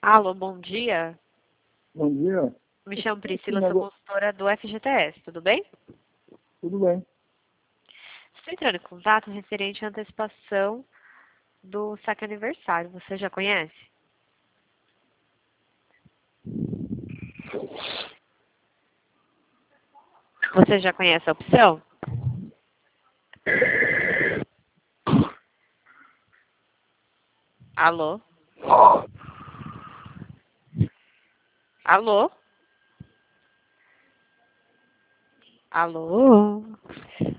Alô, bom dia. Bom dia. Me chamo Priscila, sou consultora do FGTS, tudo bem? Tudo bem. Estou entrando em contato referente à antecipação do saque aniversário. Você já conhece? Você já conhece a opção? Alô? Alô? Alô?